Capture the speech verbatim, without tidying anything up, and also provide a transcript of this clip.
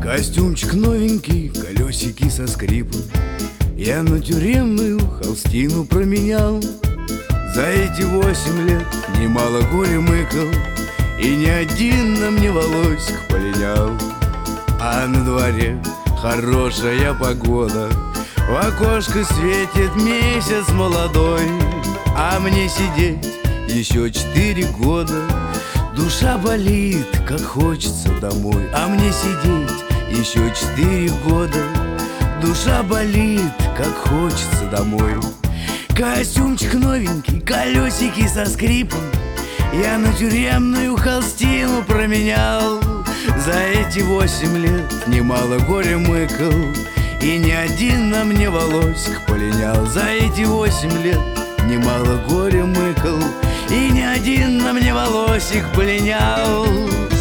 Костюмчик новенький, колесики со скрипом, я на тюремную холстину променял. За эти восемь лет немало горя мыкал, и ни один на мне волосик полинял. А на дворе хорошая погода, в окошко светит месяц молодой. А мне сидеть еще четыре года, душа болит, как хочется домой. А мне сидеть еще четыре года, душа болит, как хочется домой. Костюмчик новенький, колесики со скрипом, я на тюремную холстину променял. За эти восемь лет немало горя мыкал, и ни один на мне волосик полинял. За эти восемь лет немало горя мыкал, и ни один на мне волосик полинял.